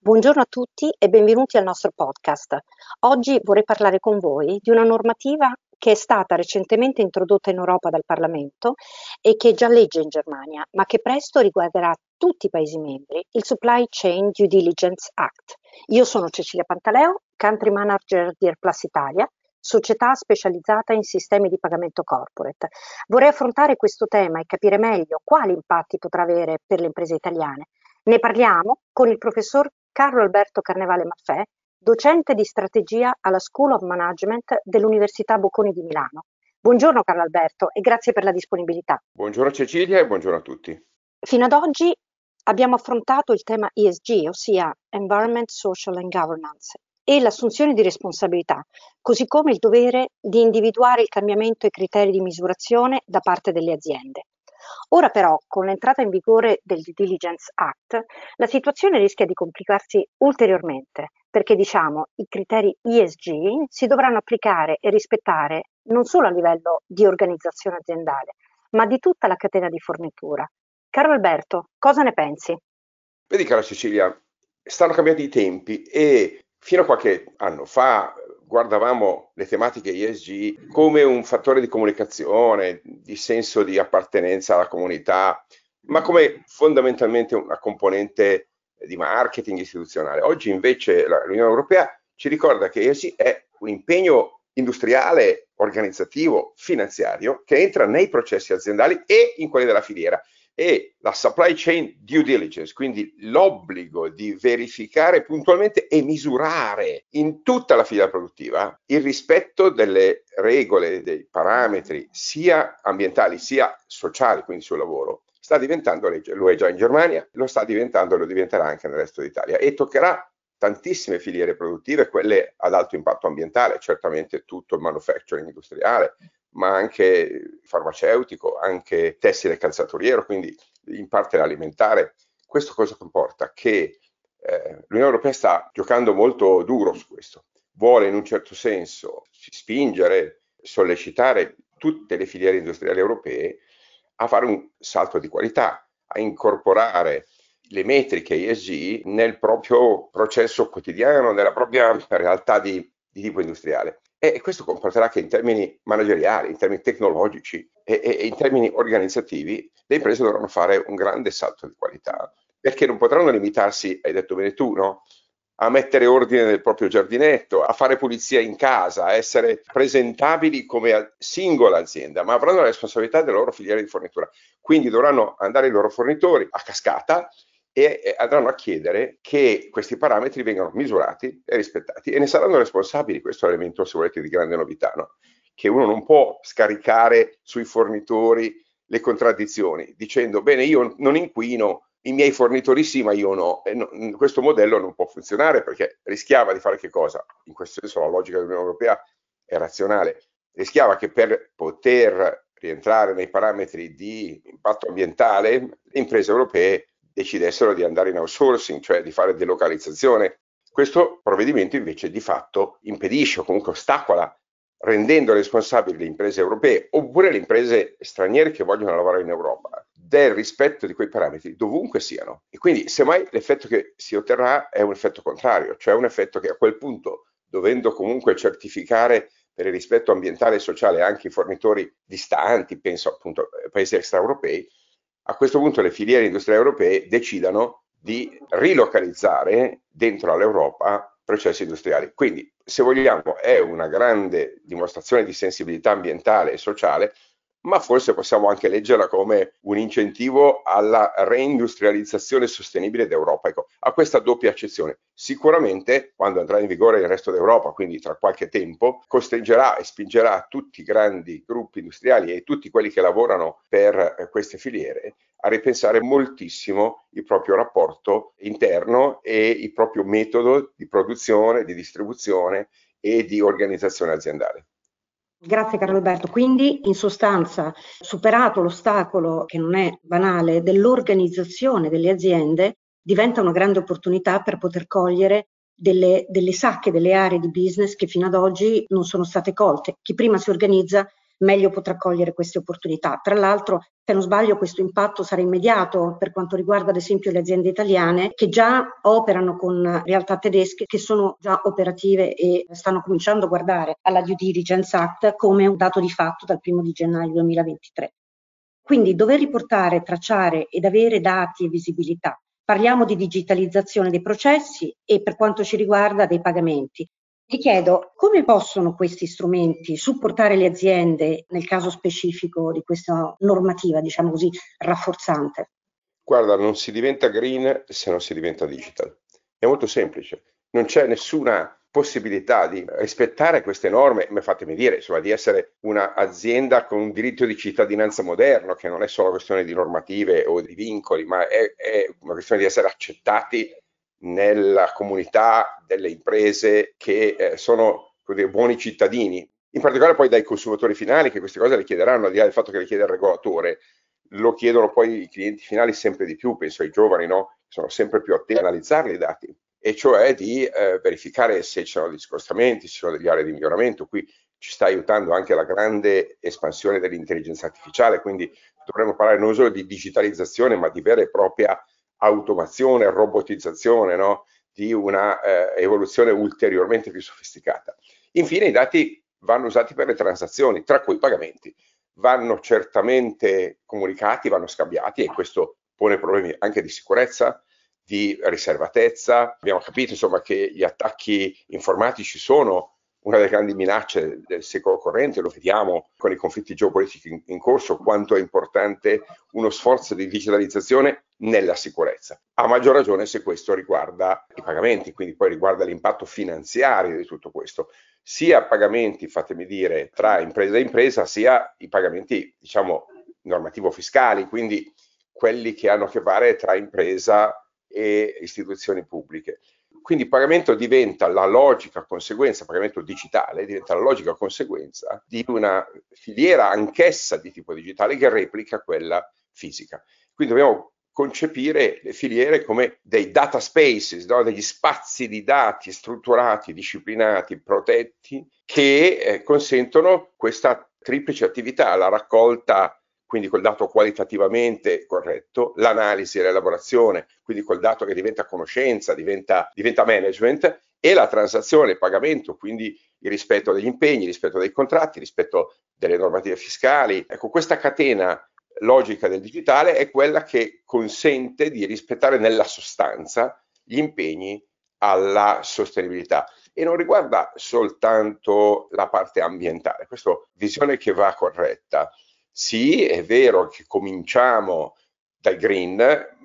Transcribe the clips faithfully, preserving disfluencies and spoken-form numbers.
Buongiorno a tutti e benvenuti al nostro podcast. Oggi vorrei parlare con voi di una normativa che è stata recentemente introdotta in Europa dal Parlamento e che è già legge in Germania, ma che presto riguarderà tutti i Paesi membri, il Supply Chain Due Diligence Act. Io sono Cecilia Pantaleo, Country Manager di AirPlus Italia, società specializzata in sistemi di pagamento corporate. Vorrei affrontare questo tema e capire meglio quali impatti potrà avere per le imprese italiane. Ne parliamo con il professor Carlo Alberto Carnevale Maffè, docente di strategia alla School of Management dell'Università Bocconi di Milano. Buongiorno Carlo Alberto e grazie per la disponibilità. Buongiorno Cecilia e buongiorno a tutti. Fino ad oggi abbiamo affrontato il tema E S G, ossia Environment, Social and Governance, e l'assunzione di responsabilità, così come il dovere di individuare il cambiamento e criteri di misurazione da parte delle aziende. Ora però, con l'entrata in vigore del Due Diligence Act, la situazione rischia di complicarsi ulteriormente, perché diciamo i criteri E S G si dovranno applicare e rispettare non solo a livello di organizzazione aziendale, ma di tutta la catena di fornitura. Caro Alberto, cosa ne pensi? Vedi cara Cecilia, stanno cambiando i tempi e fino a qualche anno fa guardavamo le tematiche E S G come un fattore di comunicazione, di senso di appartenenza alla comunità, ma come fondamentalmente una componente di marketing istituzionale. Oggi invece l'Unione Europea ci ricorda che E S G è un impegno industriale, organizzativo, finanziario che entra nei processi aziendali e in quelli della filiera. E la supply chain due diligence, quindi l'obbligo di verificare puntualmente e misurare in tutta la filiera produttiva il rispetto delle regole, dei parametri sia ambientali sia sociali, quindi sul lavoro, sta diventando legge. Lo è già in Germania, lo sta diventando e lo diventerà anche nel resto d'Italia e toccherà tantissime filiere produttive, quelle ad alto impatto ambientale, certamente tutto il manufacturing industriale, ma anche farmaceutico, anche tessile e calzaturiero, quindi in parte alimentare. Questo cosa comporta? Che eh, l'Unione Europea sta giocando molto duro su questo, vuole in un certo senso spingere, sollecitare tutte le filiere industriali europee a fare un salto di qualità, a incorporare le metriche E S G nel proprio processo quotidiano, nella propria realtà di, di tipo industriale. E questo comporterà che in termini manageriali, in termini tecnologici e, e in termini organizzativi le imprese dovranno fare un grande salto di qualità, perché non potranno limitarsi, hai detto bene tu, no? A mettere ordine nel proprio giardinetto, a fare pulizia in casa, a essere presentabili come singola azienda, ma avranno la responsabilità della loro filiera di fornitura. Quindi dovranno andare ai loro fornitori a cascata e andranno a chiedere che questi parametri vengano misurati e rispettati e ne saranno responsabili. Questo è l'elemento, se volete, di grande novità, no? Che uno non può scaricare sui fornitori le contraddizioni dicendo bene, io non inquino, i miei fornitori sì, ma io no. E no, questo modello non può funzionare perché rischiava di fare che cosa? In questo senso la logica dell'Unione Europea è razionale, rischiava che per poter rientrare nei parametri di impatto ambientale le imprese europee decidessero di andare in outsourcing, cioè di fare delocalizzazione. Questo provvedimento invece di fatto impedisce o comunque ostacola, rendendo responsabili le imprese europee oppure le imprese straniere che vogliono lavorare in Europa del rispetto di quei parametri dovunque siano. E quindi semmai l'effetto che si otterrà è un effetto contrario, cioè un effetto che a quel punto, dovendo comunque certificare per il rispetto ambientale e sociale anche i fornitori distanti, penso appunto ai paesi extraeuropei, a questo punto le filiere industriali europee decidano di rilocalizzare dentro all'Europa processi industriali. Quindi, se vogliamo, è una grande dimostrazione di sensibilità ambientale e sociale, ma forse possiamo anche leggerla come un incentivo alla reindustrializzazione sostenibile d'Europa. Ecco, ha questa doppia accezione. Sicuramente, quando andrà in vigore il resto d'Europa, quindi tra qualche tempo, costringerà e spingerà tutti i grandi gruppi industriali e tutti quelli che lavorano per queste filiere a ripensare moltissimo il proprio rapporto interno e il proprio metodo di produzione, di distribuzione e di organizzazione aziendale. Grazie Carlo Alberto. Quindi in sostanza, superato l'ostacolo che non è banale dell'organizzazione delle aziende, diventa una grande opportunità per poter cogliere delle, delle sacche, delle aree di business che fino ad oggi non sono state colte. Chi prima si organizza meglio potrà cogliere queste opportunità. Tra l'altro Se non sbaglio, questo impatto sarà immediato per quanto riguarda ad esempio le aziende italiane che già operano con realtà tedesche, che sono già operative e stanno cominciando a guardare alla Due Diligence Act come un dato di fatto dal primo di gennaio duemilaventitré. Quindi dover riportare, tracciare ed avere dati e visibilità. Parliamo di digitalizzazione dei processi e per quanto ci riguarda dei pagamenti. Ti chiedo come possono questi strumenti supportare le aziende nel caso specifico di questa normativa, diciamo così, rafforzante? Guarda, non si diventa green se non si diventa digital. È molto semplice. Non c'è nessuna possibilità di rispettare queste norme, ma fatemi dire, insomma, di essere un'azienda con un diritto di cittadinanza moderno, che non è solo questione di normative o di vincoli, ma è, è una questione di essere accettati nella comunità delle imprese che eh, sono dire, buoni cittadini, in particolare poi dai consumatori finali che queste cose le chiederanno, al di là del fatto che le chiede il regolatore, lo chiedono poi i clienti finali sempre di più, penso ai giovani, no? Sono sempre più attenti a analizzare i dati, e cioè di eh, verificare se ci sono degli scostamenti, se ci sono delle aree di miglioramento. Qui ci sta aiutando anche la grande espansione dell'intelligenza artificiale, quindi dovremmo parlare non solo di digitalizzazione, ma di vera e propria automazione, robotizzazione, no? Di una eh, evoluzione ulteriormente più sofisticata. Infine i dati vanno usati per le transazioni, tra cui i pagamenti. Vanno certamente comunicati, vanno scambiati, e questo pone problemi anche di sicurezza, di riservatezza. Abbiamo capito insomma che gli attacchi informatici sono una delle grandi minacce del secolo corrente, lo vediamo con i conflitti geopolitici in, in corso, quanto è importante uno sforzo di digitalizzazione nella sicurezza. A maggior ragione se questo riguarda i pagamenti, quindi poi riguarda l'impatto finanziario di tutto questo, sia pagamenti, fatemi dire, tra impresa e impresa, sia i pagamenti, diciamo, normativo-fiscali, quindi quelli che hanno a che fare tra impresa e istituzioni pubbliche. Quindi il pagamento diventa la logica conseguenza, il pagamento digitale diventa la logica conseguenza di una filiera anch'essa di tipo digitale che replica quella fisica. Quindi dobbiamo concepire le filiere come dei data spaces, no? Degli spazi di dati strutturati, disciplinati, protetti, che eh, consentono questa triplice attività, la raccolta, quindi col dato qualitativamente corretto, l'analisi e l'elaborazione, quindi col dato che diventa conoscenza, diventa, diventa management, e la transazione, il pagamento, quindi il rispetto degli impegni, il rispetto dei contratti, il rispetto delle normative fiscali. Ecco, questa catena logica del digitale è quella che consente di rispettare nella sostanza gli impegni alla sostenibilità, e non riguarda soltanto la parte ambientale. Questa visione che va corretta. Sì, è vero che cominciamo dal green,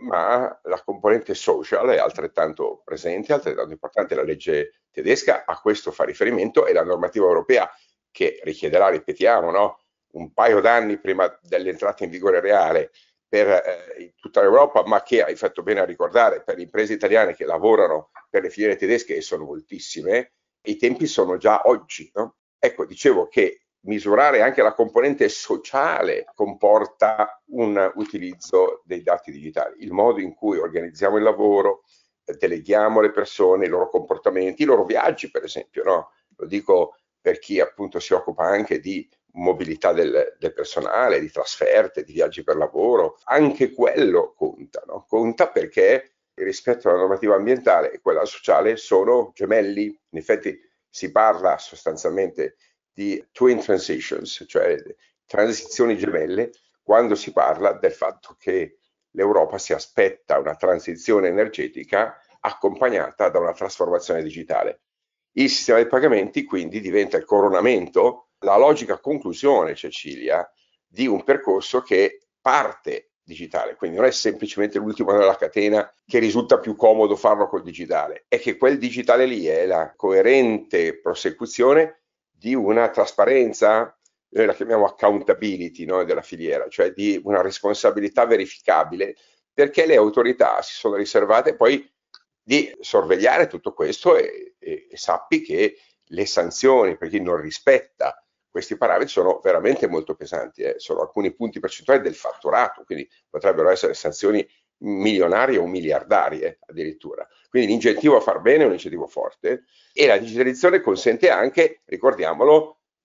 ma la componente social è altrettanto presente, altrettanto importante. La legge tedesca a questo fa riferimento, e la normativa europea, che richiederà, ripetiamo, no? un paio d'anni prima dell'entrata in vigore reale per eh, tutta l'Europa, ma che, hai fatto bene a ricordare, per le imprese italiane che lavorano per le filiere tedesche, e sono moltissime, i tempi sono già oggi. No? Ecco, dicevo che misurare anche la componente sociale comporta un utilizzo dei dati digitali, il modo in cui organizziamo il lavoro, deleghiamo le persone, i loro comportamenti, i loro viaggi, per esempio, no? Lo dico per chi appunto si occupa anche di mobilità del, del personale, di trasferte, di viaggi per lavoro, anche quello conta, no? Conta perché rispetto alla normativa ambientale e quella sociale sono gemelli. In effetti si parla sostanzialmente di twin transitions, cioè transizioni gemelle, quando si parla del fatto che l'Europa si aspetta una transizione energetica accompagnata da una trasformazione digitale. Il sistema dei pagamenti quindi diventa il coronamento, la logica conclusione, Cecilia, di un percorso che parte digitale, quindi non è semplicemente l'ultimo della catena che risulta più comodo farlo col digitale, è che quel digitale lì è la coerente prosecuzione di una trasparenza, noi la chiamiamo accountability, no, della filiera, cioè di una responsabilità verificabile, perché le autorità si sono riservate poi di sorvegliare tutto questo, e, e, e sappi che le sanzioni per chi non rispetta questi parametri sono veramente molto pesanti, eh. Sono alcuni punti percentuali del fatturato, quindi potrebbero essere sanzioni milionarie o miliardarie addirittura. Quindi l'incentivo a far bene è un incentivo forte, e la digitalizzazione consente anche, ricordiamolo,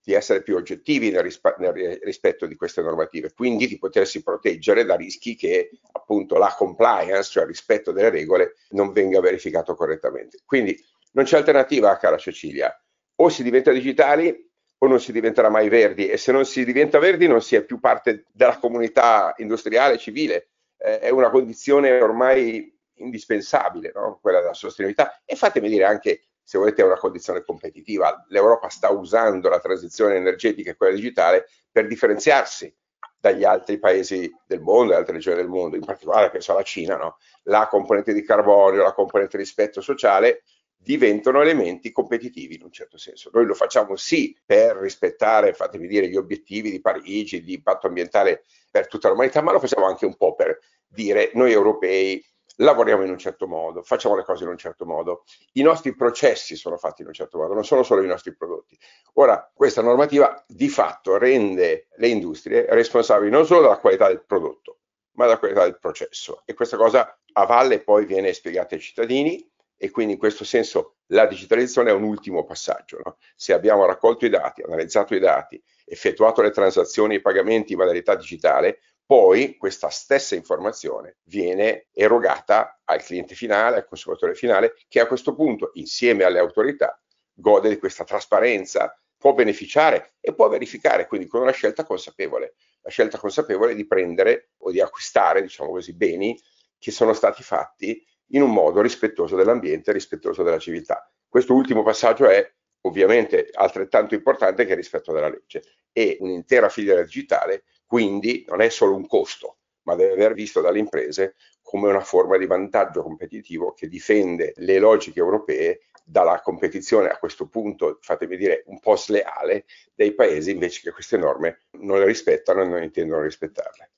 di essere più oggettivi nel, rispa- nel rispetto di queste normative, quindi di potersi proteggere da rischi che appunto la compliance, cioè il rispetto delle regole, non venga verificato correttamente. Quindi non c'è alternativa, cara Cecilia, o si diventa digitali o non si diventerà mai verdi, e se non si diventa verdi non si è più parte della comunità industriale civile, eh, è una condizione ormai indispensabile, no? Quella della sostenibilità, e fatemi dire anche, se volete, è una condizione competitiva. L'Europa sta usando la transizione energetica e quella digitale per differenziarsi dagli altri paesi del mondo, dalle altre regioni del mondo, in particolare penso alla Cina, no? La componente di carbonio, la componente di rispetto sociale diventano elementi competitivi in un certo senso. Noi lo facciamo sì per rispettare, fatemi dire, gli obiettivi di Parigi, di impatto ambientale per tutta l'umanità, ma lo facciamo anche un po' per dire noi europei lavoriamo in un certo modo, facciamo le cose in un certo modo, i nostri processi sono fatti in un certo modo, non sono solo i nostri prodotti. Ora, questa normativa di fatto rende le industrie responsabili non solo della qualità del prodotto, ma della qualità del processo, e questa cosa a valle poi viene spiegata ai cittadini, e quindi in questo senso la digitalizzazione è un ultimo passaggio, no? Se abbiamo raccolto i dati, analizzato i dati, effettuato le transazioni e i pagamenti in modalità digitale, poi questa stessa informazione viene erogata al cliente finale, al consumatore finale, che a questo punto, insieme alle autorità, gode di questa trasparenza, può beneficiare e può verificare, quindi con una scelta consapevole, la scelta consapevole di prendere o di acquistare, diciamo così, beni che sono stati fatti in un modo rispettoso dell'ambiente, rispettoso della civiltà. Questo ultimo passaggio è ovviamente altrettanto importante che il rispetto della legge, e un'intera filiera digitale quindi non è solo un costo, ma deve essere visto dalle imprese come una forma di vantaggio competitivo che difende le logiche europee dalla competizione, a questo punto, fatemi dire, un po' sleale dei paesi invece che queste norme non le rispettano e non intendono rispettarle.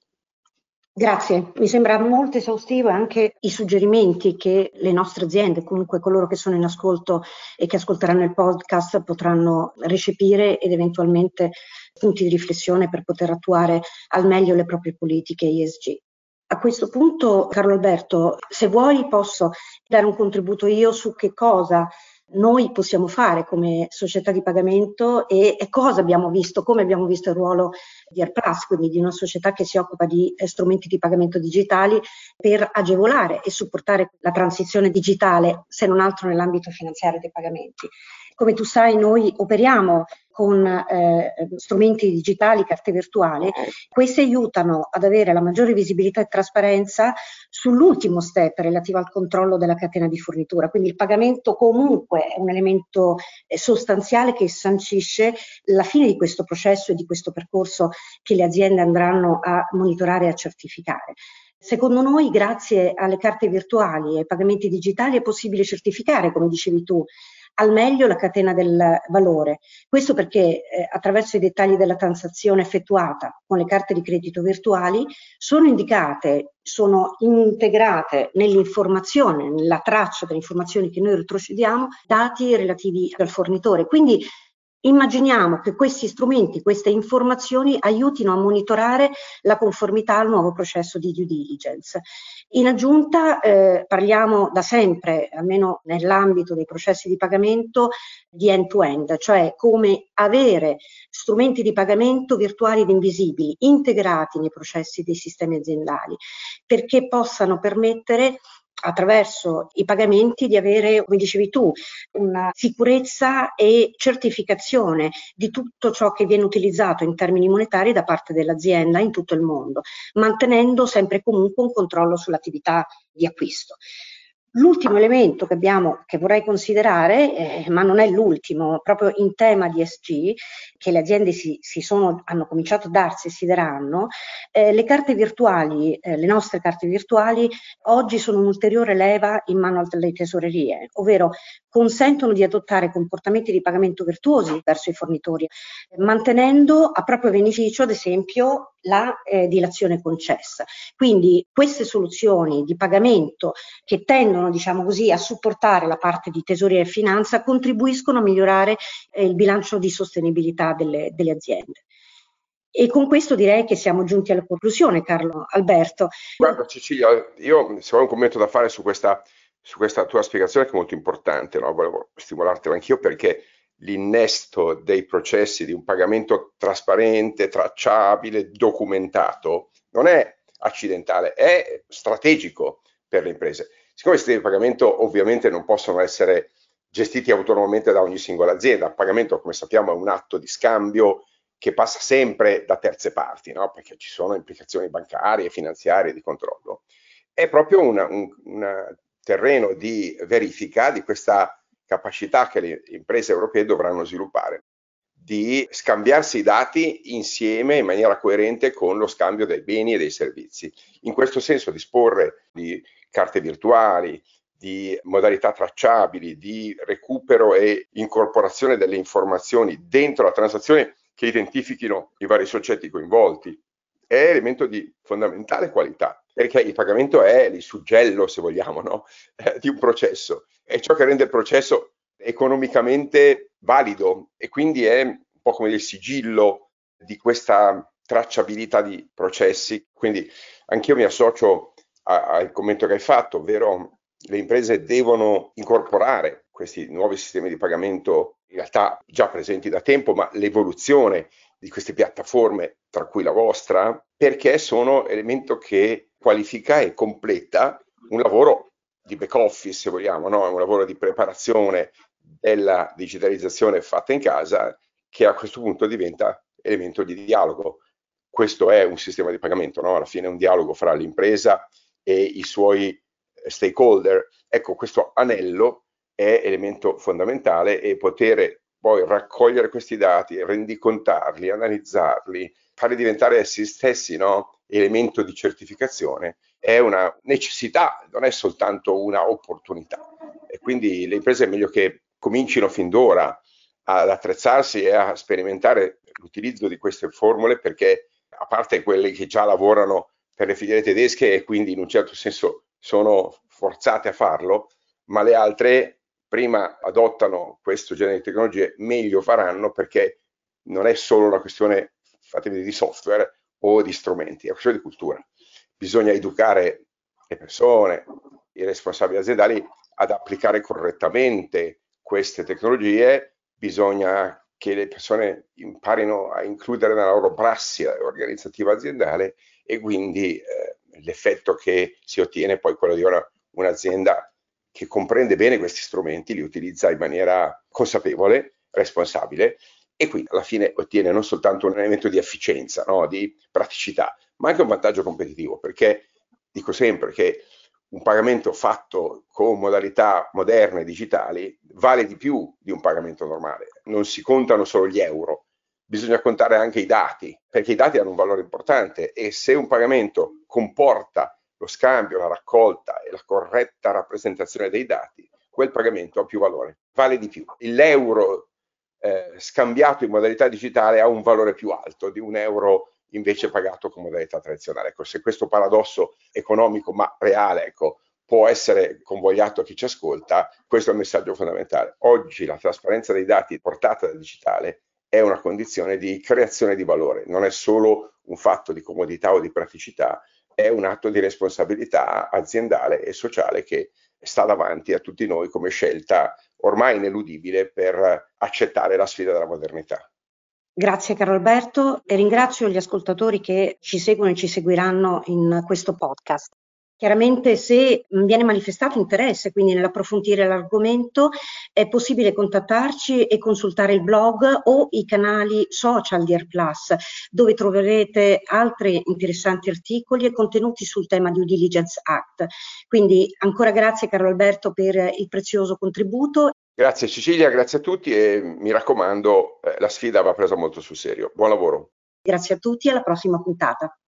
Grazie, mi sembra molto esaustivo anche i suggerimenti che le nostre aziende, comunque coloro che sono in ascolto e che ascolteranno il podcast, potranno recepire ed eventualmente punti di riflessione per poter attuare al meglio le proprie politiche E S G. A questo punto, Carlo Alberto, se vuoi posso dare un contributo io su che cosa noi possiamo fare come società di pagamento e, e cosa abbiamo visto, come abbiamo visto il ruolo di AirPlus, quindi di una società che si occupa di eh, strumenti di pagamento digitali per agevolare e supportare la transizione digitale, se non altro nell'ambito finanziario dei pagamenti. Come tu sai, noi operiamo con eh, strumenti digitali, carte virtuali, queste aiutano ad avere la maggiore visibilità e trasparenza sull'ultimo step relativo al controllo della catena di fornitura. Quindi il pagamento comunque è un elemento eh, sostanziale che sancisce la fine di questo processo e di questo percorso che le aziende andranno a monitorare e a certificare. Secondo noi, grazie alle carte virtuali e ai pagamenti digitali, è possibile certificare, come dicevi tu, al meglio la catena del valore. Questo perché eh, attraverso i dettagli della transazione effettuata con le carte di credito virtuali sono indicate, sono integrate nell'informazione, nella traccia delle informazioni che noi retrocediamo, dati relativi al fornitore. Quindi immaginiamo che questi strumenti, queste informazioni aiutino a monitorare la conformità al nuovo processo di due diligence. In aggiunta eh, parliamo da sempre, almeno nell'ambito dei processi di pagamento, di end-to-end, cioè come avere strumenti di pagamento virtuali ed invisibili integrati nei processi dei sistemi aziendali, perché possano permettere attraverso i pagamenti di avere, come dicevi tu, una sicurezza e certificazione di tutto ciò che viene utilizzato in termini monetari da parte dell'azienda in tutto il mondo, mantenendo sempre e comunque un controllo sull'attività di acquisto. L'ultimo elemento che abbiamo, che vorrei considerare, eh, ma non è l'ultimo, proprio in tema di E S G, che le aziende si, si sono, hanno cominciato a darsi e si daranno, eh, le carte virtuali, eh, le nostre carte virtuali, oggi sono un'ulteriore leva in mano alle tesorerie, ovvero consentono di adottare comportamenti di pagamento virtuosi verso i fornitori, mantenendo a proprio beneficio, ad esempio, la eh, dilazione concessa. Quindi queste soluzioni di pagamento che tendono, diciamo così, a supportare la parte di tesoreria e finanza contribuiscono a migliorare eh, il bilancio di sostenibilità delle, delle aziende. E con questo direi che siamo giunti alla conclusione, Carlo Alberto. Guarda Cecilia, io se ho un commento da fare su questa, su questa tua spiegazione che è molto importante, no? Volevo stimolartela anch'io perché l'innesto dei processi di un pagamento trasparente, tracciabile, documentato, non è accidentale, è strategico per le imprese. Siccome i sistemi di pagamento ovviamente non possono essere gestiti autonomamente da ogni singola azienda, il pagamento, come sappiamo, è un atto di scambio che passa sempre da terze parti, no? Perché ci sono implicazioni bancarie, finanziarie, di controllo. È proprio una, un una terreno di verifica di questa capacità che le imprese europee dovranno sviluppare di scambiarsi i dati insieme in maniera coerente con lo scambio dei beni e dei servizi. In questo senso disporre di carte virtuali, di modalità tracciabili, di recupero e incorporazione delle informazioni dentro la transazione che identifichino i vari soggetti coinvolti è elemento di fondamentale qualità, perché il pagamento è il suggello, se vogliamo, no? eh, di un processo, è ciò che rende il processo economicamente valido e quindi è un po' come il sigillo di questa tracciabilità di processi. Quindi anch'io mi associo a, al commento che hai fatto, ovvero le imprese devono incorporare questi nuovi sistemi di pagamento, in realtà già presenti da tempo, ma l'evoluzione di queste piattaforme, tra cui la vostra, perché sono elemento che qualifica e completa un lavoro di back office, se vogliamo, no? Un lavoro di preparazione della digitalizzazione fatta in casa, che a questo punto diventa elemento di dialogo. Questo è un sistema di pagamento, no? Alla fine è un dialogo fra l'impresa e i suoi stakeholder. Ecco, questo anello è elemento fondamentale e poter poi raccogliere questi dati, rendicontarli, analizzarli, farli diventare essi stessi, no? Elemento di certificazione, è una necessità, non è soltanto una opportunità. E quindi le imprese è meglio che comincino fin d'ora ad attrezzarsi e a sperimentare l'utilizzo di queste formule, perché a parte quelle che già lavorano per le filiere tedesche e quindi in un certo senso sono forzate a farlo, ma le altre prima adottano questo genere di tecnologie, meglio faranno, perché non è solo una questione, fatemi di software o di strumenti, è una questione di cultura. Bisogna educare le persone, i responsabili aziendali ad applicare correttamente queste tecnologie, bisogna che le persone imparino a includere nella loro prassi organizzativa aziendale e quindi eh, l'effetto che si ottiene è poi quello di una, un'azienda che comprende bene questi strumenti, li utilizza in maniera consapevole, responsabile e quindi alla fine ottiene non soltanto un elemento di efficienza, no? Di praticità, ma anche un vantaggio competitivo, perché dico sempre che un pagamento fatto con modalità moderne, digitali, vale di più di un pagamento normale. Non si contano solo gli euro, bisogna contare anche i dati, perché i dati hanno un valore importante e se un pagamento comporta lo scambio, la raccolta e la corretta rappresentazione dei dati, quel pagamento ha più valore, vale di più. L'euro eh, scambiato in modalità digitale ha un valore più alto di un euro invece pagato con modalità tradizionale. Ecco, se questo paradosso economico ma reale, ecco, può essere convogliato a chi ci ascolta, questo è il messaggio fondamentale. Oggi la trasparenza dei dati portata dal digitale è una condizione di creazione di valore, non è solo un fatto di comodità o di praticità, è un atto di responsabilità aziendale e sociale che sta davanti a tutti noi come scelta ormai ineludibile per accettare la sfida della modernità. Grazie caro Alberto e ringrazio gli ascoltatori che ci seguono e ci seguiranno in questo podcast. Chiaramente se viene manifestato interesse quindi nell'approfondire l'argomento è possibile contattarci e consultare il blog o i canali social di AirPlus dove troverete altri interessanti articoli e contenuti sul tema Due Diligence Act. Quindi ancora grazie caro Alberto per il prezioso contributo. Grazie Cecilia, grazie a tutti e mi raccomando, eh, la sfida va presa molto sul serio. Buon lavoro. Grazie a tutti e alla prossima puntata.